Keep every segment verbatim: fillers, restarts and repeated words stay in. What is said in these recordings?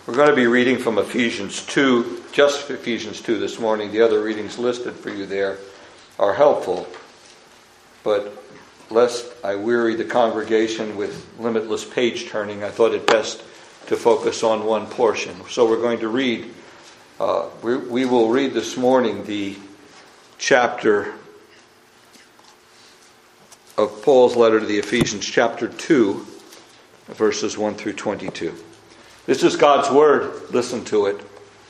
We're going to be reading from Ephesians two, just Ephesians two this morning. The other readings listed for you there are helpful, but lest I weary the congregation with limitless page turning, I thought it best to focus on one portion. So we're going to read, uh, we, we will read this morning the chapter of Paul's letter to the Ephesians, chapter two, verses one through twenty-two. This is God's word. Listen to it.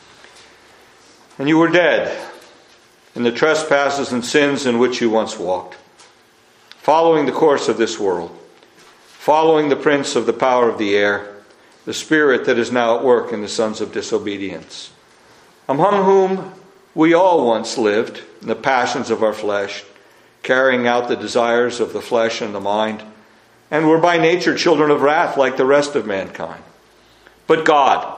And you were dead in the trespasses and sins in which you once walked, following the course of this world, following the prince of the power of the air, the spirit that is now at work in the sons of disobedience, among whom we all once lived in the passions of our flesh, carrying out the desires of the flesh and the mind, and were by nature children of wrath like the rest of mankind. But God,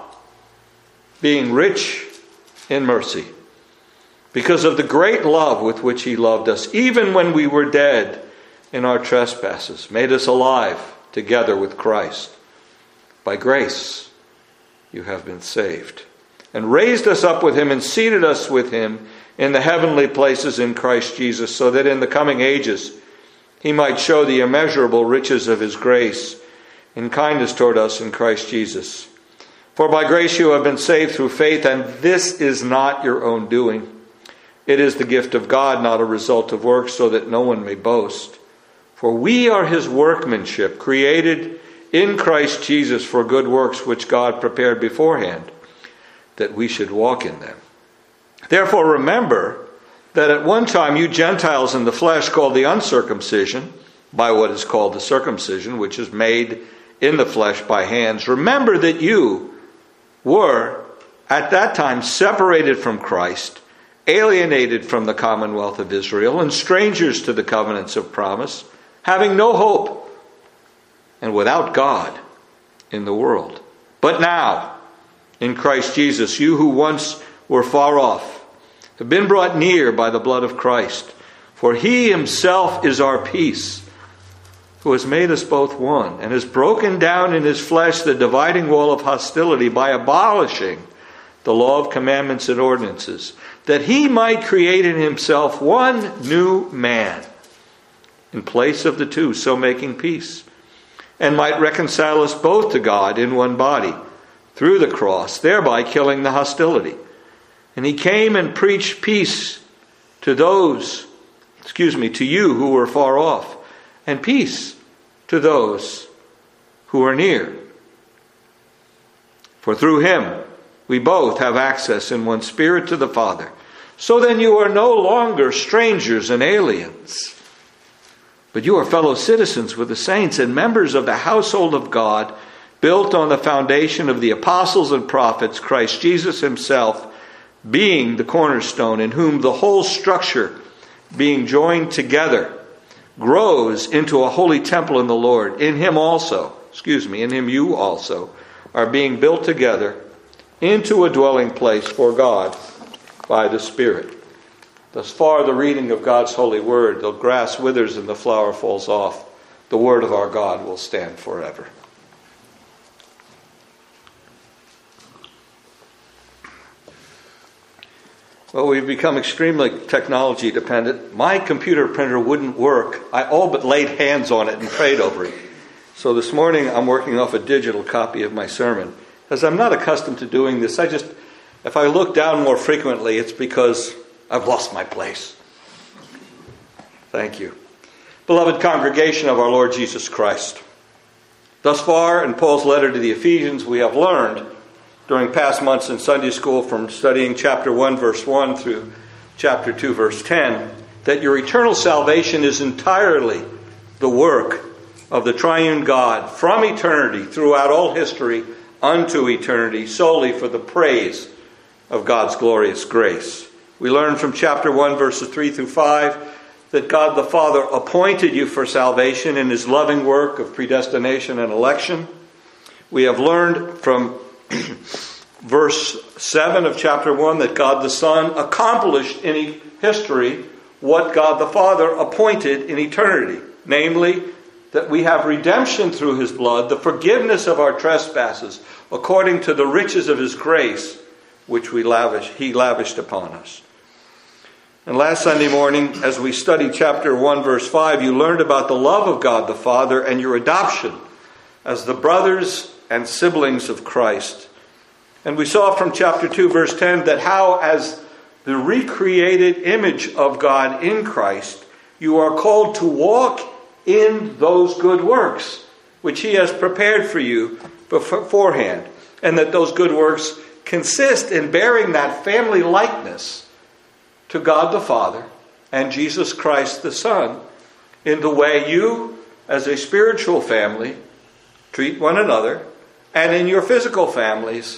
being rich in mercy, because of the great love with which He loved us, even when we were dead in our trespasses, made us alive together with Christ. By grace you have been saved, and raised us up with Him and seated us with Him in the heavenly places in Christ Jesus, so that in the coming ages He might show the immeasurable riches of His grace in kindness toward us in Christ Jesus. For by grace you have been saved through faith, and this is not your own doing. It is the gift of God, not a result of works, so that no one may boast. For we are His workmanship, created in Christ Jesus for good works, which God prepared beforehand, that we should walk in them. Therefore remember that at one time you Gentiles in the flesh, called the uncircumcision, by what is called the circumcision, which is made in the flesh by hands, remember that you were at that time separated from Christ, alienated from the commonwealth of Israel, and strangers to the covenants of promise, having no hope and without God in the world. But now, in Christ Jesus, you who once were far off have been brought near by the blood of Christ. For He Himself is our peace, who has made us both one, and has broken down in His flesh the dividing wall of hostility by abolishing the law of commandments and ordinances, that He might create in Himself one new man in place of the two, so making peace, and might reconcile us both to God in one body through the cross, thereby killing the hostility. And He came and preached peace to those, excuse me, to you who were far off, and peace to those who are near. For through Him we both have access in one Spirit to the Father. So then you are no longer strangers and aliens, but you are fellow citizens with the saints and members of the household of God, built on the foundation of the apostles and prophets, Christ Jesus Himself being the cornerstone, in whom the whole structure, being joined together, grows into a holy temple in the Lord. In Him also, excuse me, in Him you also are being built together into a dwelling place for God by the Spirit. Thus far the reading of God's holy word. The grass withers and the flower falls off. The word of our God will stand forever. Well, we've become extremely technology dependent. My computer printer wouldn't work. I all but laid hands on it and prayed over it. So this morning I'm working off a digital copy of my sermon. As I'm not accustomed to doing this, I just, if I look down more frequently, it's because I've lost my place. Thank you. Beloved congregation of our Lord Jesus Christ, thus far in Paul's letter to the Ephesians, we have learned during past months in Sunday school, from studying chapter one, verse one through chapter two, verse ten, that your eternal salvation is entirely the work of the triune God from eternity throughout all history unto eternity, solely for the praise of God's glorious grace. We learn from chapter one, verses three through five, that God the Father appointed you for salvation in His loving work of predestination and election. We have learned from verse seven of chapter one that God the Son accomplished in history what God the Father appointed in eternity, namely that we have redemption through his blood, the forgiveness of our trespasses, according to the riches of his grace, which we lavish, he lavished upon us. And last Sunday morning, as we studied chapter one, verse five, you learned about the love of God the Father and your adoption as the brothers and siblings of Christ. And we saw from chapter two, verse ten, that how as the recreated image of God in Christ, you are called to walk in those good works, which he has prepared for you beforehand. And that those good works consist in bearing that family likeness to God the Father and Jesus Christ the Son in the way you, as a spiritual family, treat one another, and in your physical families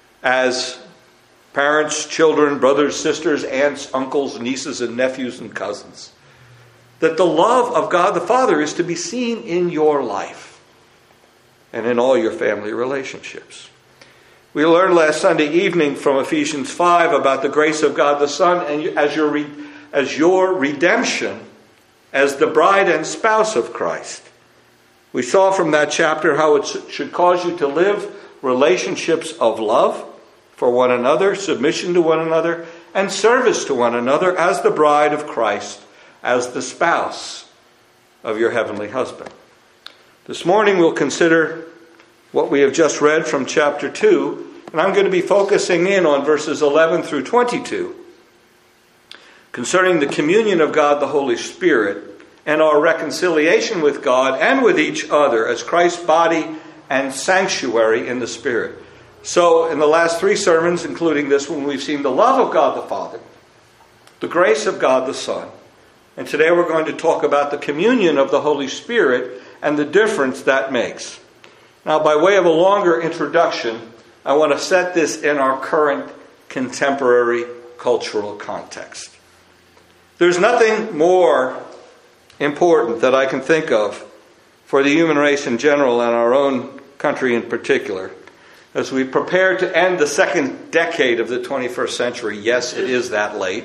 as parents, children, brothers, sisters, aunts, uncles, nieces, and nephews and cousins. That the love of God the Father is to be seen in your life and in all your family relationships. We learned last Sunday evening from Ephesians five about the grace of God the Son and as your, as your redemption as the bride and spouse of Christ. We saw from that chapter how it should cause you to live relationships of love for one another, submission to one another, and service to one another as the bride of Christ, as the spouse of your heavenly husband. This morning we'll consider what we have just read from chapter two, and I'm going to be focusing in on verses eleven through twenty-two concerning the communion of God the Holy Spirit and our reconciliation with God and with each other as Christ's body and sanctuary in the Spirit. So in the last three sermons, including this one, we've seen the love of God the Father, the grace of God the Son, and today we're going to talk about the communion of the Holy Spirit and the difference that makes. Now, by way of a longer introduction, I want to set this in our current contemporary cultural context. There's nothing more important that I can think of for the human race in general and our own country in particular as we prepare to end the second decade of the twenty-first century. Yes, it is that late.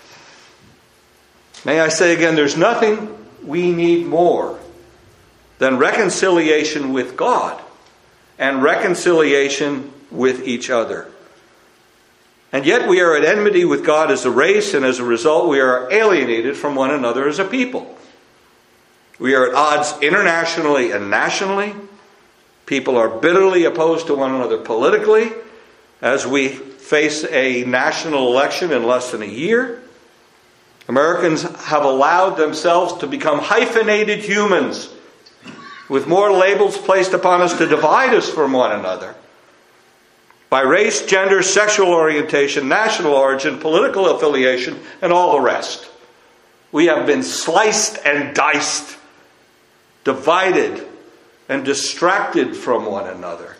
May I say again, there's nothing we need more than reconciliation with God and reconciliation with each other. And yet we are at enmity with God as a race, and as a result we are alienated from one another as a people. We are at odds internationally and nationally. People are bitterly opposed to one another politically as we face a national election in less than a year. Americans have allowed themselves to become hyphenated humans with more labels placed upon us to divide us from one another by race, gender, sexual orientation, national origin, political affiliation, and all the rest. We have been sliced and diced, divided and distracted from one another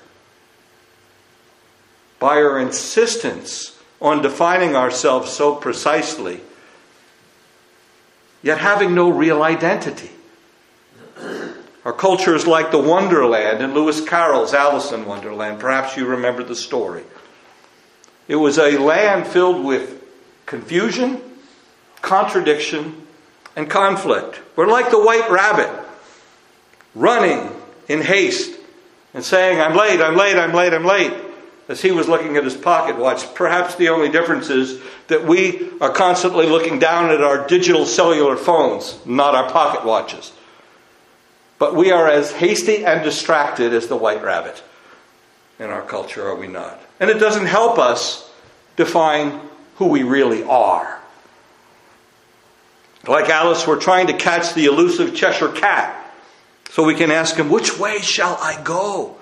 by our insistence on defining ourselves so precisely, yet having no real identity. Our culture is like the Wonderland in Lewis Carroll's Alice in Wonderland. Perhaps you remember the story. It was a land filled with confusion, contradiction, and conflict. We're like the White Rabbit, running in haste and saying, I'm late, I'm late, I'm late, I'm late, as he was looking at his pocket watch. Perhaps the only difference is that we are constantly looking down at our digital cellular phones, not our pocket watches. But we are as hasty and distracted as the White Rabbit in our culture, are we not? And it doesn't help us define who we really are. Like Alice, we're trying to catch the elusive Cheshire Cat so we can ask him, which way shall I go?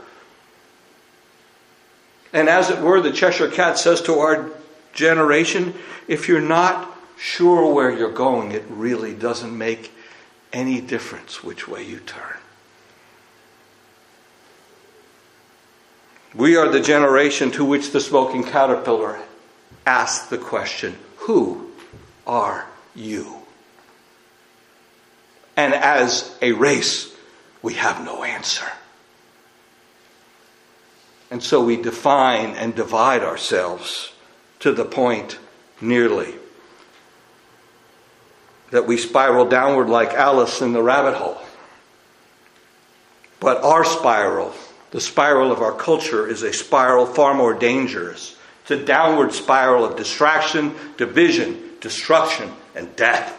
And as it were, the Cheshire Cat says to our generation, if you're not sure where you're going, it really doesn't make any difference which way you turn. We are the generation to which the smoking caterpillar asked the question, who are you? And as a race, we have no answer. And so we define and divide ourselves to the point nearly that we spiral downward like Alice in the rabbit hole. But our spiral, the spiral of our culture, is a spiral far more dangerous. It's a downward spiral of distraction, division, destruction, and death.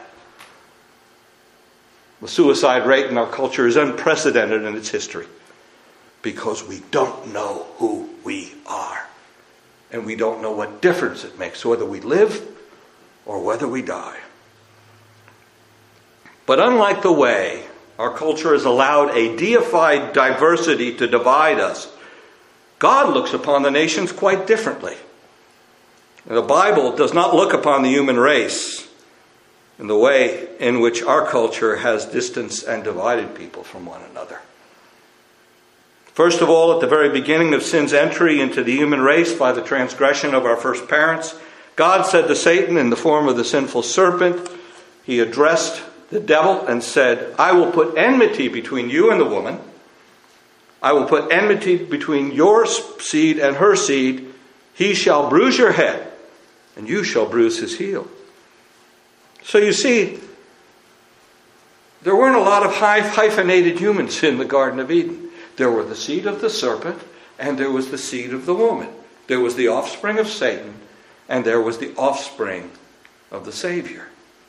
The suicide rate in our culture is unprecedented in its history because we don't know who we are. And we don't know what difference it makes, whether we live or whether we die. But unlike the way our culture has allowed a deified diversity to divide us, God looks upon the nations quite differently. The Bible does not look upon the human race in the way in which our culture has distanced and divided people from one another. First of all, at the very beginning of sin's entry into the human race by the transgression of our first parents, God said to Satan in the form of the sinful serpent, he addressed the devil and said, I will put enmity between you and the woman. I will put enmity between your seed and her seed. He shall bruise your head, and you shall bruise his heel. So you see, there weren't a lot of hyphenated humans in the Garden of Eden. There were the seed of the serpent, and there was the seed of the woman. There was the offspring of Satan, and there was the offspring of the Savior.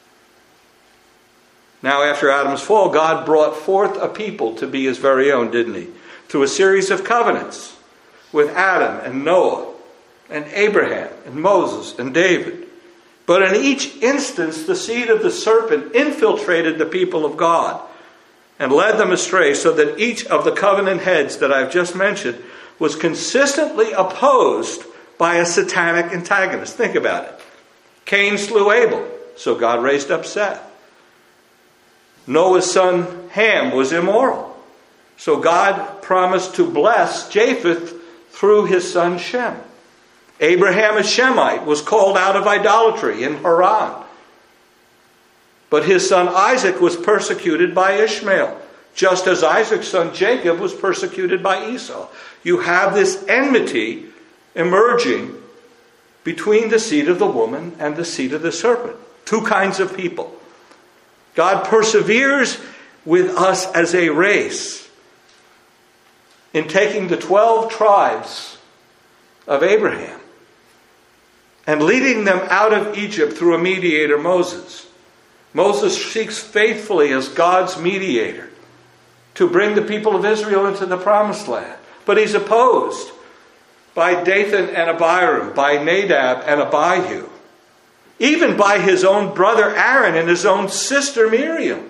Now, after Adam's fall, God brought forth a people to be his very own, didn't he? Through a series of covenants with Adam and Noah and Abraham and Moses and David. But in each instance, the seed of the serpent infiltrated the people of God and led them astray, so that each of the covenant heads that I've just mentioned was consistently opposed by a satanic antagonist. Think about it. Cain slew Abel, so God raised up Seth. Noah's son Ham was immoral, so God promised to bless Japheth through his son Shem. Abraham, a Shemite, was called out of idolatry in Haran. But his son Isaac was persecuted by Ishmael, just as Isaac's son Jacob was persecuted by Esau. You have this enmity emerging between the seed of the woman and the seed of the serpent. Two kinds of people. God perseveres with us as a race in taking the twelve tribes of Abraham and leading them out of Egypt through a mediator, Moses. Moses seeks faithfully as God's mediator to bring the people of Israel into the promised land. But he's opposed by Dathan and Abiram, by Nadab and Abihu, even by his own brother Aaron and his own sister Miriam.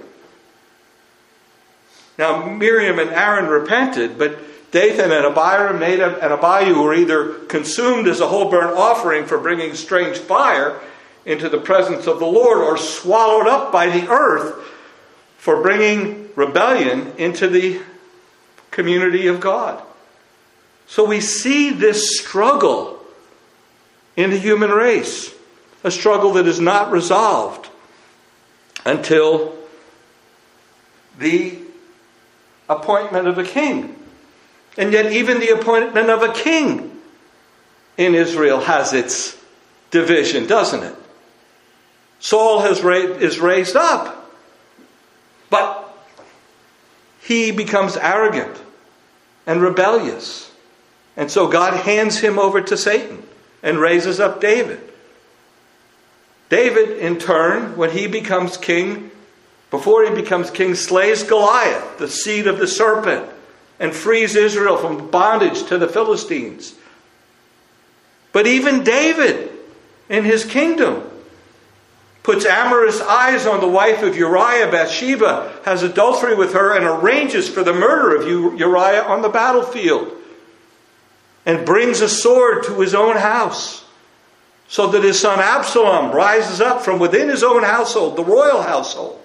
Now, Miriam and Aaron repented, but Dathan and Abiram, Nadab and Abihu were either consumed as a whole burnt offering for bringing strange fire into the presence of the Lord, or swallowed up by the earth for bringing rebellion into the community of God. So we see this struggle in the human race. A struggle that is not resolved until the appointment of a king. And yet even the appointment of a king in Israel has its division, doesn't it? Saul has ra- is raised up, but he becomes arrogant and rebellious. And so God hands him over to Satan and raises up David. David, in turn, when he becomes king, before he becomes king, slays Goliath, the seed of the serpent, and frees Israel from bondage to the Philistines. But even David, in his kingdom, puts amorous eyes on the wife of Uriah, Bathsheba, has adultery with her, and arranges for the murder of Uriah on the battlefield, and brings a sword to his own house, so that his son Absalom rises up from within his own household, the royal household,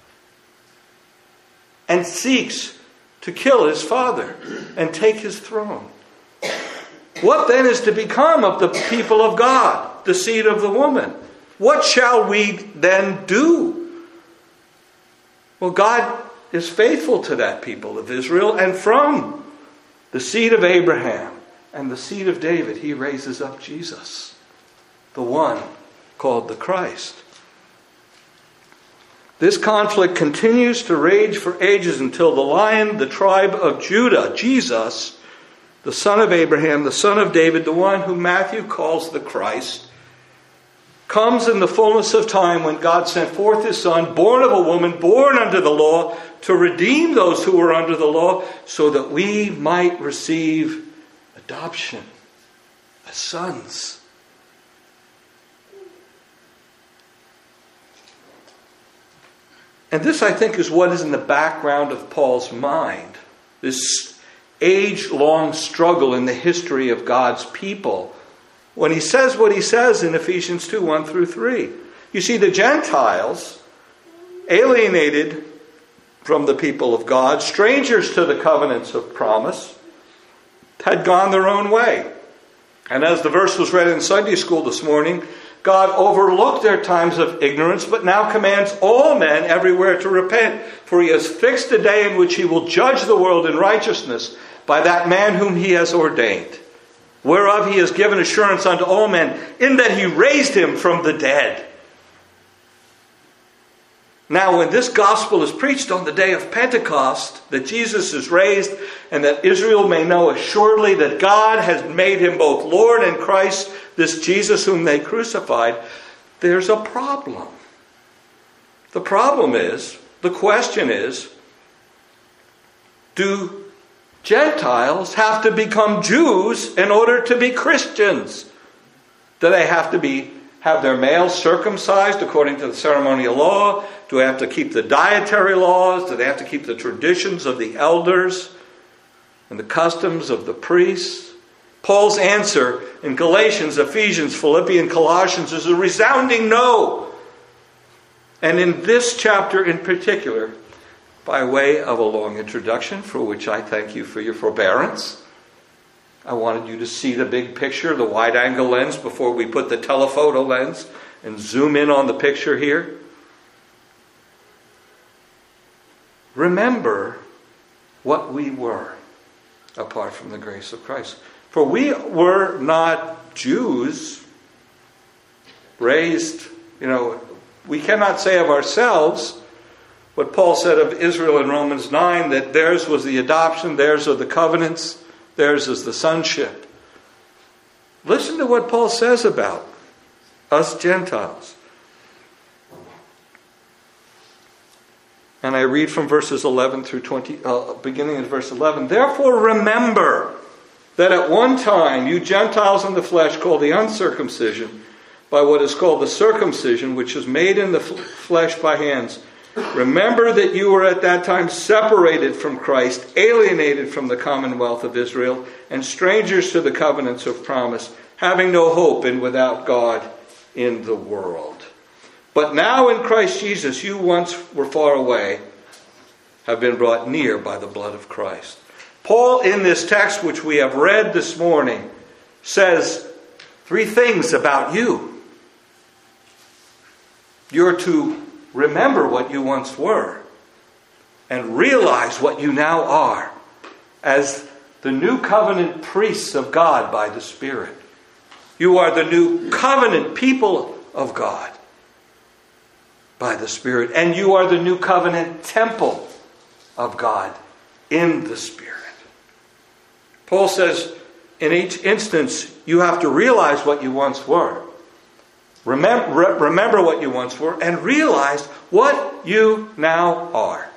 and seeks to kill his father and take his throne. What then is to become of the people of God, the seed of the woman? What shall we then do? Well, God is faithful to that people of Israel, and from the seed of Abraham and the seed of David, he raises up Jesus, the one called the Christ. This conflict continues to rage for ages until the Lion, the tribe of Judah, Jesus, the son of Abraham, the son of David, the one whom Matthew calls the Christ, comes in the fullness of time when God sent forth his Son, born of a woman, born under the law, to redeem those who were under the law, so that we might receive adoption as sons. And this, I think, is what is in the background of Paul's mind. This age-long struggle in the history of God's people, when he says what he says in Ephesians two, one through three. You see, the Gentiles, alienated from the people of God, strangers to the covenants of promise, had gone their own way. And as the verse was read in Sunday school this morning, God overlooked their times of ignorance, but now commands all men everywhere to repent. For he has fixed a day in which he will judge the world in righteousness by that man whom he has ordained, whereof he has given assurance unto all men, in that he raised him from the dead. Now, when this gospel is preached on the day of Pentecost, that Jesus is raised, and that Israel may know assuredly that God has made him both Lord and Christ, this Jesus whom they crucified, there's a problem. The problem is, the question is, do Gentiles have to become Jews in order to be Christians? Do they have to be have their males circumcised according to the ceremonial law? Do they have to keep the dietary laws? Do they have to keep the traditions of the elders and the customs of the priests? Paul's answer in Galatians, Ephesians, Philippians, Colossians is a resounding no. And in this chapter in particular, by way of a long introduction, for which I thank you for your forbearance, I wanted you to see the big picture, the wide-angle lens, before we put the telephoto lens and zoom in on the picture here. Remember what we were apart from the grace of Christ. For we were not Jews raised, you know, we cannot say of ourselves what Paul said of Israel in Romans nine, that theirs was the adoption, theirs are the covenants, theirs is the sonship. Listen to what Paul says about us Gentiles. And I read from verses eleven through twenty, uh, beginning in verse eleven. Therefore remember that at one time you Gentiles in the flesh, called the uncircumcision by what is called the circumcision, which is made in the flesh by hands. Remember that you were at that time separated from Christ, alienated from the commonwealth of Israel, and strangers to the covenants of promise, having no hope and without God in the world. But now in Christ Jesus, you once were far away, have been brought near by the blood of Christ. Paul, in this text which we have read this morning, says three things about you. You're to remember what you once were and realize what you now are as the new covenant priests of God by the Spirit. You are the new covenant people of God by the Spirit. And you are the new covenant temple of God in the Spirit. Paul says in each instance you have to realize what you once were. Remember, remember what you once were and realize what you now are.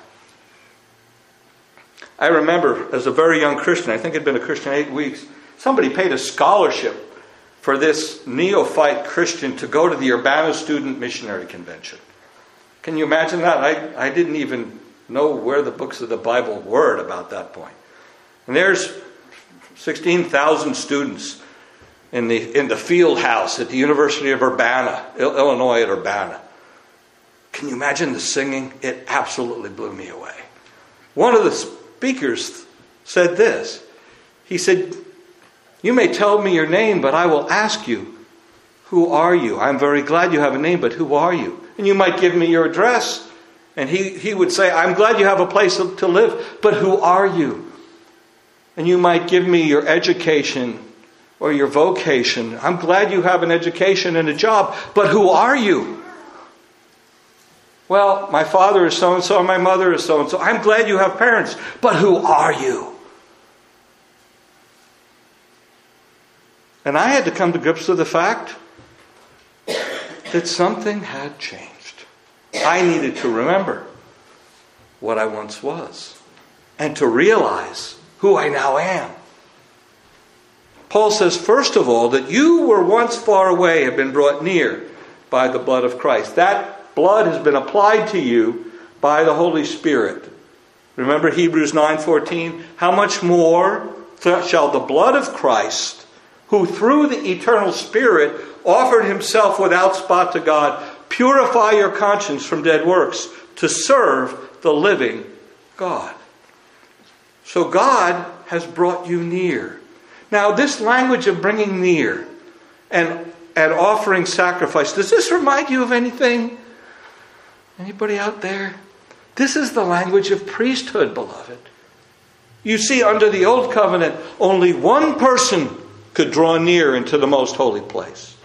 I remember as a very young Christian, I think I'd been a Christian eight weeks, somebody paid a scholarship for this neophyte Christian to go to the Urbana Student Missionary Convention. Can you imagine that? I, I didn't even know where the books of the Bible were at about that point. And there's sixteen thousand students in the in the field house at the University of Urbana, Illinois at Urbana. Can you imagine the singing? It absolutely blew me away. One of the speakers said this. He said, "You may tell me your name, but I will ask you, who are you? I'm very glad you have a name, but who are you? And you might give me your address." And he, he would say, "I'm glad you have a place to live, but who are you?" And you might give me your education or your vocation. "I'm glad you have an education and a job, but who are you?" Well, my father is so-and-so and my mother is so-and-so. I'm glad you have parents. But who are you? And I had to come to grips with the fact that something had changed. I needed to remember what I once was and to realize who I now am. Paul says, first of all, that you were once far away, have been brought near by the blood of Christ. That blood has been applied to you by the Holy Spirit. Remember Hebrews nine fourteen? How much more shall the blood of Christ, who through the eternal Spirit offered himself without spot to God, purify your conscience from dead works to serve the living God. So God has brought you near. Now, this language of bringing near and, and offering sacrifice, does this remind you of anything? Anybody out there? This is the language of priesthood, beloved. You see, under the old covenant, only one person could draw near into the most holy place.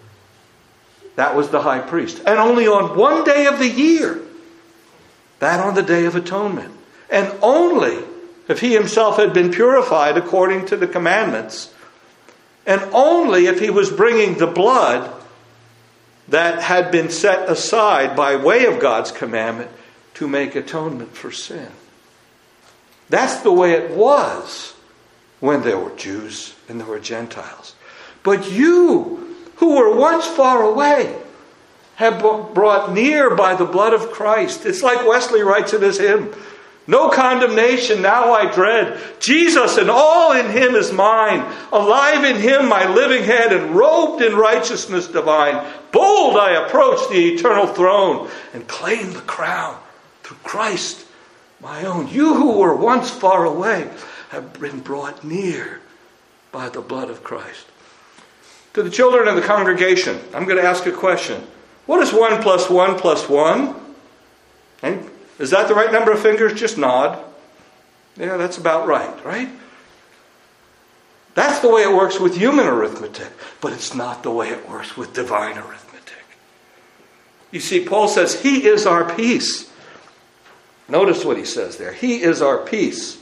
That was the high priest. And only on one day of the year. That on the Day of Atonement. And only if he himself had been purified according to the commandments, and only if he was bringing the blood that had been set aside by way of God's commandment to make atonement for sin. That's the way it was when there were Jews and there were Gentiles. But you, who were once far away, have been brought near by the blood of Christ. It's like Wesley writes in his hymn, no condemnation now I dread. Jesus and all in him is mine. Alive in him my living head, and robed in righteousness divine. Bold I approach the eternal throne and claim the crown through Christ my own. You who were once far away have been brought near by the blood of Christ. To the children of the congregation, I'm going to ask a question. What is one plus one plus one? And is that the right number of fingers? Just nod. Yeah, that's about right, right? That's the way it works with human arithmetic, but it's not the way it works with divine arithmetic. You see, Paul says, He is our peace. Notice what he says there. He is our peace.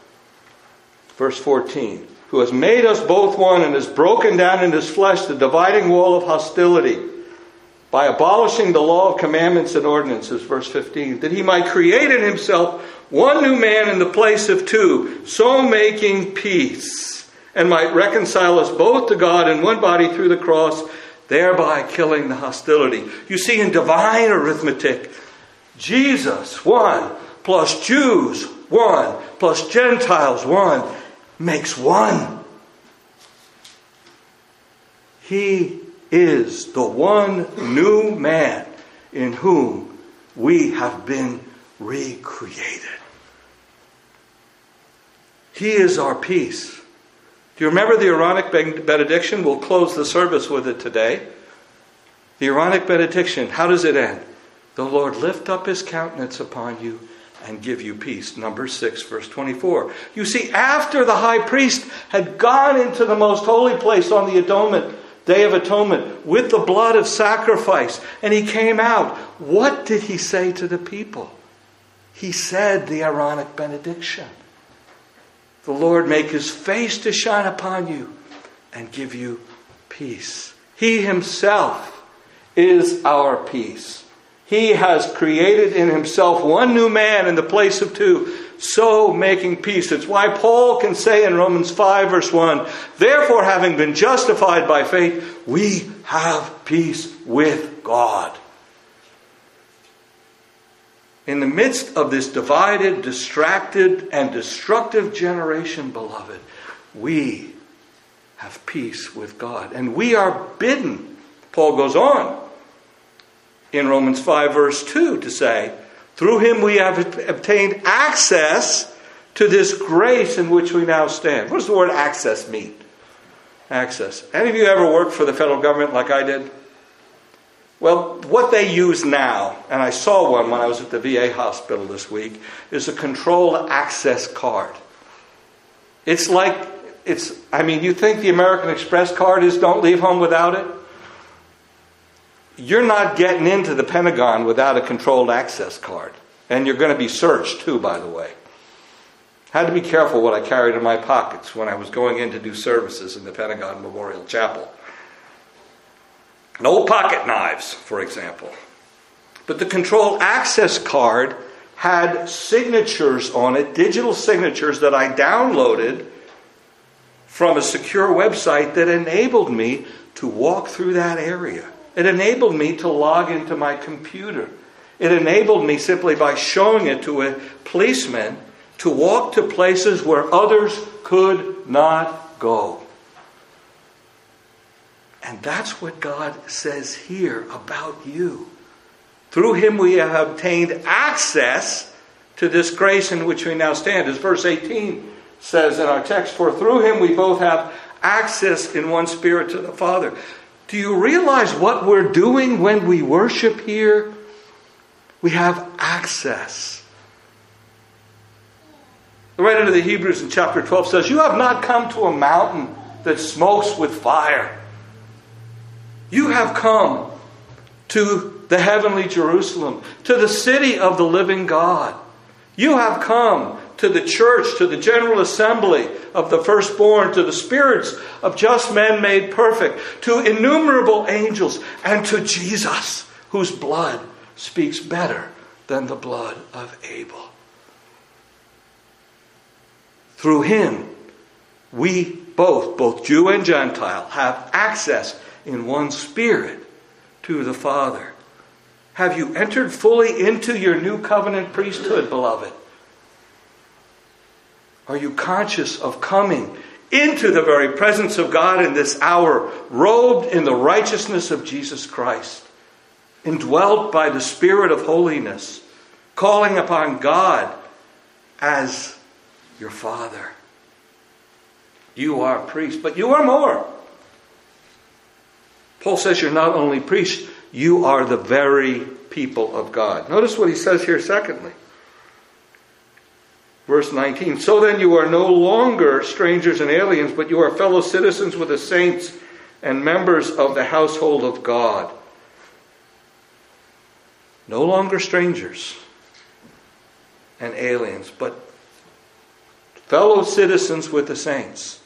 Verse fourteen. Who has made us both one and has broken down in his flesh the dividing wall of hostility, by abolishing the law of commandments and ordinances, verse fifteen, that he might create in himself one new man in the place of two, so making peace, and might reconcile us both to God in one body through the cross, thereby killing the hostility. You see, in divine arithmetic, Jesus, one, plus Jews, one, plus Gentiles, one, makes one. He is the one new man in whom we have been recreated. He is our peace. Do you remember the Aaronic benediction? We'll close the service with it today. The Aaronic benediction, how does it end? The Lord lift up his countenance upon you and give you peace. Numbers six, verse twenty-four. You see, after the high priest had gone into the most holy place on the atonement, Day of Atonement, with the blood of sacrifice, and he came out, what did he say to the people? He said the Aaronic benediction. The Lord make his face to shine upon you and give you peace. He himself is our peace. He has created in himself one new man in the place of two, so making peace. It's why Paul can say in Romans five verse one, therefore having been justified by faith, we have peace with God. In the midst of this divided, distracted, and destructive generation, beloved, we have peace with God. And we are bidden, Paul goes on in Romans five verse two to say, through him we have obtained access to this grace in which we now stand. What does the word access mean? Access. Any of you ever worked for the federal government like I did? Well, what they use now, and I saw one when I was at the V A hospital this week, is a controlled access card. It's like, it's. I mean, you think the American Express card is don't leave home without it? you're not getting into the Pentagon without a controlled access card. And you're going to be searched too, by the way. I had to be careful what I carried in my pockets when I was going in to do services in the Pentagon Memorial Chapel. No pocket knives, for example. But the controlled access card had signatures on it, digital signatures that I downloaded from a secure website that enabled me to walk through that area. It enabled me to log into my computer. It enabled me simply by showing it to a policeman to walk to places where others could not go. And that's what God says here about you. Through him we have obtained access to this grace in which we now stand. As verse eighteen says in our text, for through him we both have access in one spirit to the Father. Do you realize what we're doing when we worship here? We have access. The writer to the Hebrews in chapter twelve says, you have not come to a mountain that smokes with fire. You have come to the heavenly Jerusalem, to the city of the living God. You have come to the church, to the general assembly of the firstborn, to the spirits of just men made perfect, to innumerable angels, and to Jesus, whose blood speaks better than the blood of Abel. Through him, we both, both Jew and Gentile, have access in one spirit to the Father. Have you entered fully into your new covenant priesthood, beloved? Are you conscious of coming into the very presence of God in this hour, robed in the righteousness of Jesus Christ, indwelt by the Spirit of holiness, calling upon God as your Father? You are a priest, but you are more. Paul says you're not only priests, you are the very people of God. Notice what he says here secondly. Verse nineteen, so then you are no longer strangers and aliens, but you are fellow citizens with the saints and members of the household of God. No longer strangers and aliens, but fellow citizens with the saints.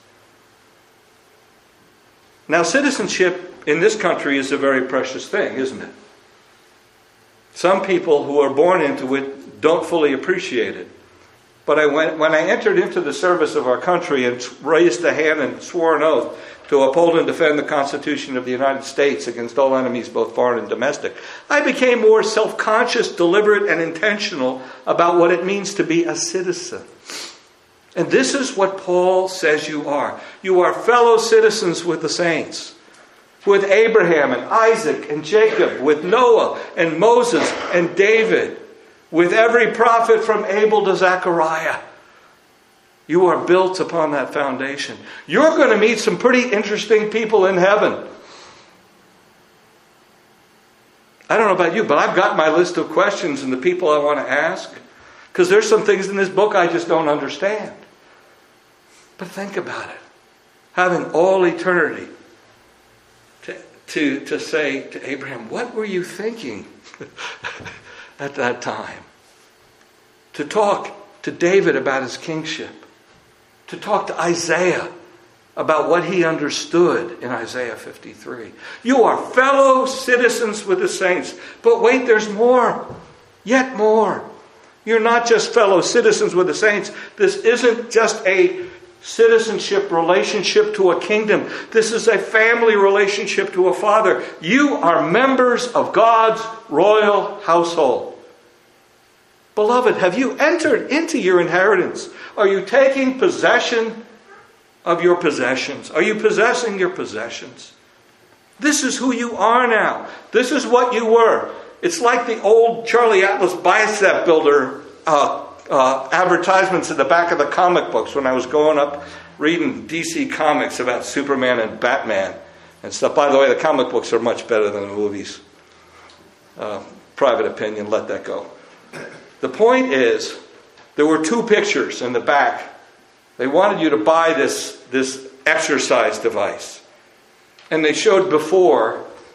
Now, citizenship in this country is a very precious thing, isn't it? Some people who are born into it don't fully appreciate it. But I went, when I entered into the service of our country and raised a hand and swore an oath to uphold and defend the Constitution of the United States against all enemies, both foreign and domestic, I became more self-conscious, deliberate, and intentional about what it means to be a citizen. And this is what Paul says you are. You are fellow citizens with the saints. With Abraham and Isaac and Jacob. With Noah and Moses and David. With every prophet from Abel to Zechariah. You are built upon that foundation. You're going to meet some pretty interesting people in heaven. I don't know about you, but I've got my list of questions and the people I want to ask. Because there's some things in this book I just don't understand. But think about it. Having all eternity to, to, to say to Abraham, what were you thinking at that time? To talk to David about his kingship. To talk to Isaiah about what he understood in Isaiah fifty-three. You are fellow citizens with the saints. But wait, there's more. Yet more. You're not just fellow citizens with the saints. This isn't just a citizenship relationship to a kingdom. This is a family relationship to a father. You are members of God's royal household. Beloved, have you entered into your inheritance? Are you taking possession of your possessions? Are you possessing your possessions? This is who you are now. This is what you were. It's like the old Charlie Atlas bicep builder uh, uh, advertisements at the back of the comic books when I was growing up reading D C comics about Superman and Batman and stuff. By the way, the comic books are much better than the movies. Uh, private opinion, let that go. The point is, there were two pictures in the back. They wanted you to buy this, this exercise device. And they showed before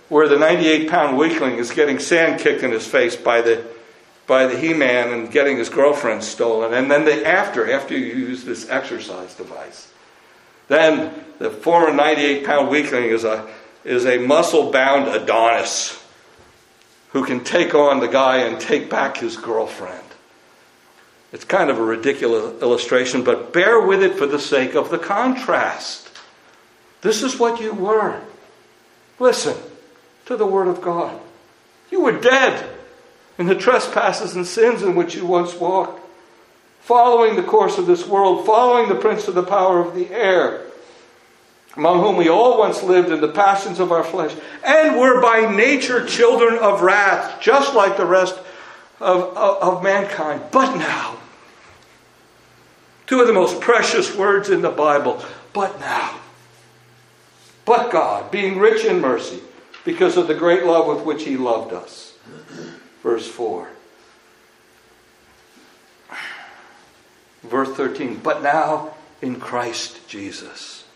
where the ninety-eight pound weakling is getting sand kicked in his face by the by the He-Man and getting his girlfriend stolen. And then the after, after you use this exercise device, then the former ninety-eight pound weakling is a is a muscle-bound Adonis who can take on the guy and take back his girlfriend. It's kind of a ridiculous illustration, but bear with it for the sake of the contrast. This is what you were. Listen to the Word of God. You were dead in the trespasses and sins in which you once walked, following the course of this world, following the prince of the power of the air, among whom we all once lived in the passions of our flesh, and were by nature children of wrath, just like the rest of, of, of mankind. But now, two of the most precious words in the Bible, but now. But God, being rich in mercy, because of the great love with which He loved us. Verse four. Verse thirteen. But now in Christ Jesus,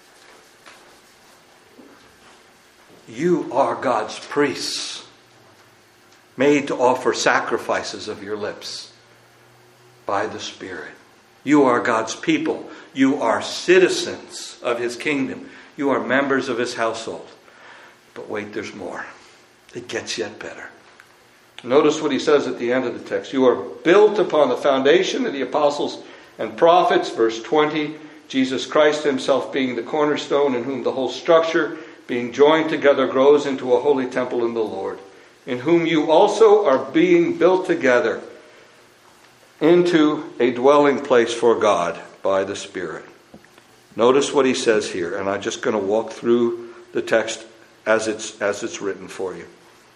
you are God's priests, made to offer sacrifices of your lips by the Spirit. You are God's people. You are citizens of His kingdom. You are members of His household. But wait, there's more. It gets yet better. Notice what he says at the end of the text. You are built upon the foundation of the apostles and prophets. Verse twenty. Jesus Christ Himself being the cornerstone, in whom the whole structure, being joined together, grows into a holy temple in the Lord, in whom you also are being built together into a dwelling place for God by the Spirit. Notice what he says here, and I'm just going to walk through the text as it's as it's written for you.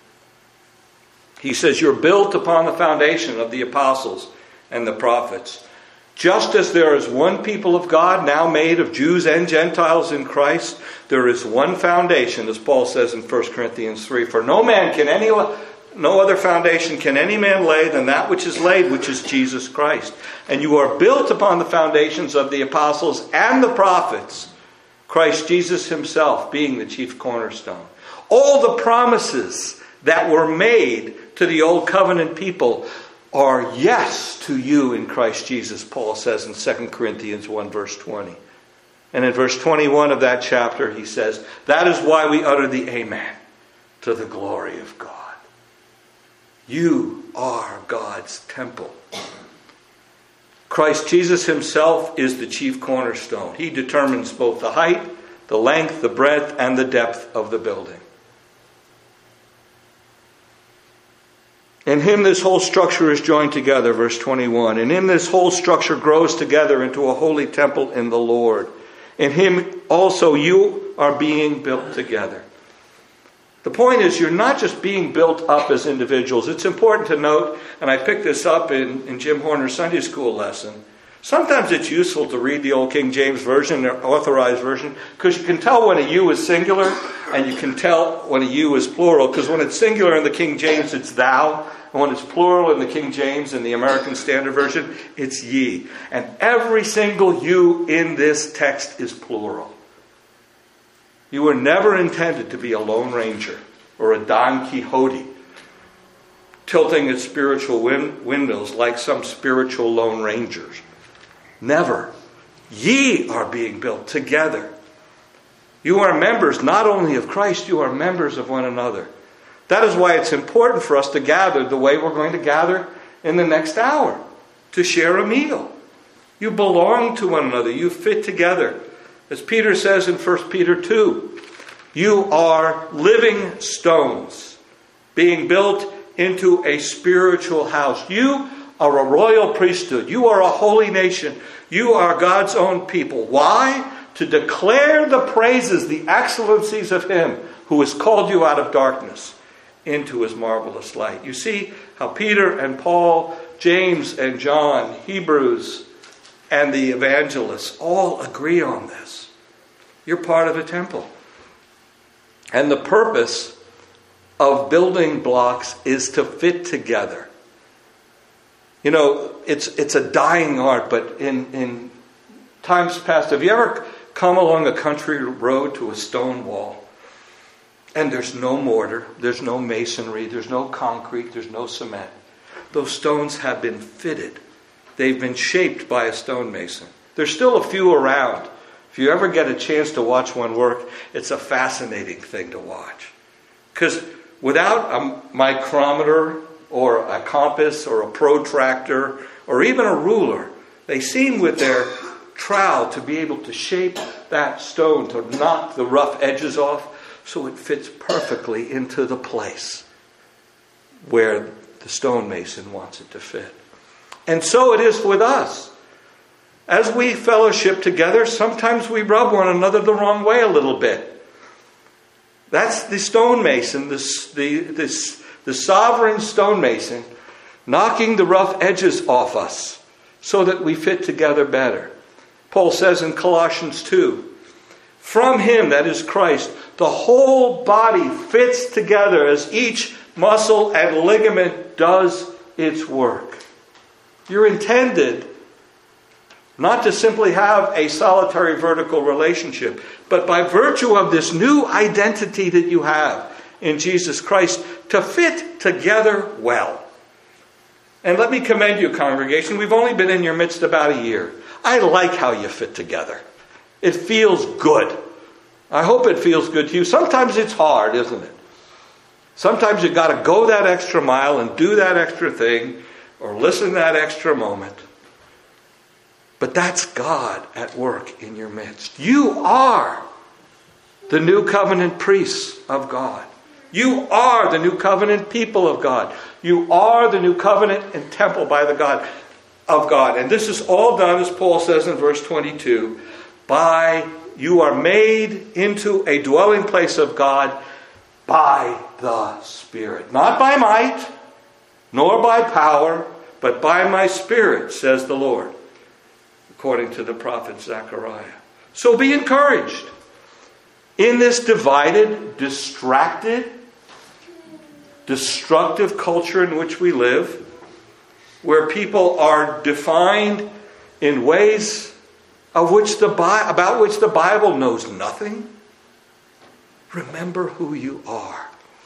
He says, you're built upon the foundation of the apostles and the prophets. Just as there is one people of God, now made of Jews and Gentiles in Christ, there is one foundation, as Paul says in First Corinthians three. For no man can any, no other foundation can any man lay than that which is laid, which is Jesus Christ. And you are built upon the foundations of the apostles and the prophets, Christ Jesus Himself being the chief cornerstone. All the promises that were made to the old covenant people are yes to you in Christ Jesus, Paul says in Second Corinthians one verse twenty. And in verse twenty-one of that chapter he says, that is why we utter the amen to the glory of God. You are God's temple. Christ Jesus Himself is the chief cornerstone. He determines both the height, the length, the breadth, and the depth of the building. In Him this whole structure is joined together, verse twenty-one. And in this whole structure grows together into a holy temple in the Lord. In Him also you are being built together. The point is, you're not just being built up as individuals. It's important to note, and I picked this up in, in Jim Horner's Sunday school lesson. Sometimes it's useful to read the old King James Version, the Authorized Version, because you can tell when a you is singular and you can tell when a you is plural. Because when it's singular in the King James, it's thou. And when it's plural in the King James and the American Standard Version, it's ye. And every single you in this text is plural. You were never intended to be a Lone Ranger or a Don Quixote, tilting its spiritual win- windmills like some spiritual Lone Rangers. Never. Ye are being built together. You are members not only of Christ, you are members of one another. That is why it's important for us to gather the way we're going to gather in the next hour, to share a meal. You belong to one another. You fit together. As Peter says in First Peter two, you are living stones being built into a spiritual house. You are a royal priesthood. You are a holy nation. You are God's own people. Why? To declare the praises, the excellencies of Him who has called you out of darkness into His marvelous light. You see how Peter and Paul, James and John, Hebrews and the evangelists all agree on this. You're part of a temple. And the purpose of building blocks is to fit together. You know, it's it's a dying art, but in, in times past, have you ever come along a country road to a stone wall? And there's no mortar, there's no masonry, there's no concrete, there's no cement. Those stones have been fitted. They've been shaped by a stonemason. There's still a few around. If you ever get a chance to watch one work, it's a fascinating thing to watch. Because without a micrometer or a compass or a protractor or even a ruler, they seem with their trowel to be able to shape that stone, to knock the rough edges off so it fits perfectly into the place where the stonemason wants it to fit. And so it is with us. As we fellowship together, sometimes we rub one another the wrong way a little bit. That's the stonemason, the, the, the, the sovereign stonemason, knocking the rough edges off us so that we fit together better. Paul says in Colossians two, from him, that is Christ, the whole body fits together as each muscle and ligament does its work. You're intended not to simply have a solitary vertical relationship, but by virtue of this new identity that you have in Jesus Christ, to fit together well. And let me commend you, congregation. We've only been in your midst about a year. I like how you fit together. It feels good. I hope it feels good to you. Sometimes it's hard, isn't it? Sometimes you've got to go that extra mile and do that extra thing or listen that extra moment. But that's God at work in your midst. You are the new covenant priests of God. You are the new covenant people of God. You are the new covenant and temple by the God of God. And this is all done, as Paul says in verse twenty-two, by you are made into a dwelling place of God by the Spirit. Not by might, nor by power, but by my Spirit, says the Lord, according to the prophet Zechariah. So be encouraged. In this divided, distracted, destructive culture in which we live, where people are defined in ways of which the about which the Bible knows nothing, remember who you are.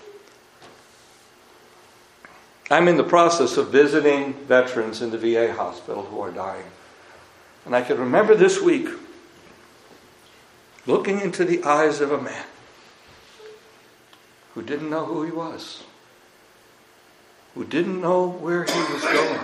I'm in the process of visiting veterans in the V A hospital who are dying. And I can remember this week looking into the eyes of a man who didn't know who he was, who didn't know where he was going.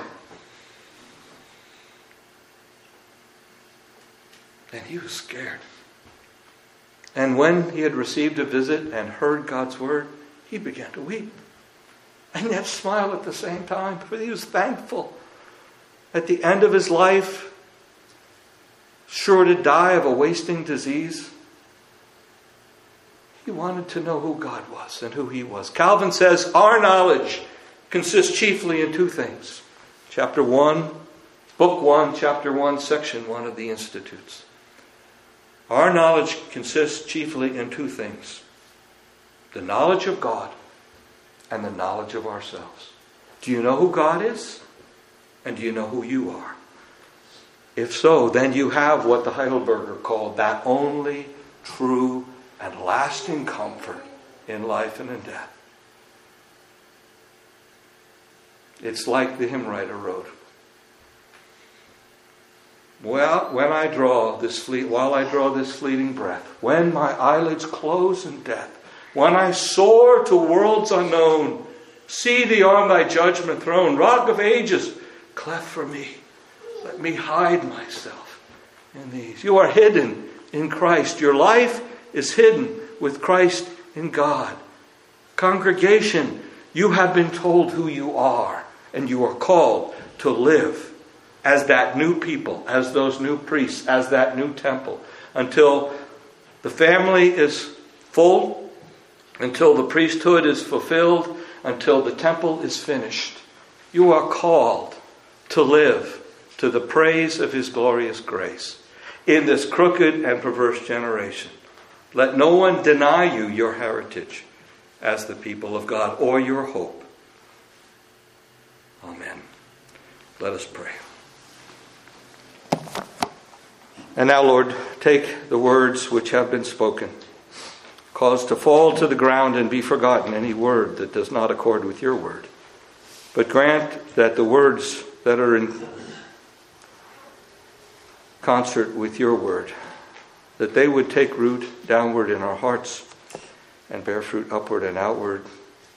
And he was scared. And when he had received a visit and heard God's word, he began to weep. And yet smile at the same time, for he was thankful. At the end of his life, sure to die of a wasting disease, he wanted to know who God was and who he was. Calvin says, our knowledge consists chiefly in two things. Chapter one, book one, chapter one, section one of the Institutes. Our knowledge consists chiefly in two things. The knowledge of God and the knowledge of ourselves. Do you know who God is? And do you know who you are? If so, then you have what the Heidelberger called that only true and lasting comfort in life and in death. It's like the hymn writer wrote. Well, when I draw this fleet, while I draw this fleeting breath, when my eyelids close in death, when I soar to worlds unknown, see thee on thy judgment throne, rock of ages, cleft for me. Let me hide myself in these. You are hidden in Christ. Your life is hidden with Christ in God. Congregation, you have been told who you are, and you are called to live as that new people, as those new priests, as that new temple, until the family is full, until the priesthood is fulfilled, until the temple is finished. You are called to live to the praise of His glorious grace in this crooked and perverse generation. Let no one deny you your heritage as the people of God or your hope. Amen. Let us pray. And now, Lord, take the words which have been spoken. Cause to fall to the ground and be forgotten any word that does not accord with your word. But grant that the words that are in concert with your word, that they would take root downward in our hearts and bear fruit upward and outward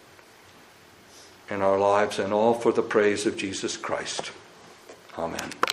in our lives, and all for the praise of Jesus Christ. Amen.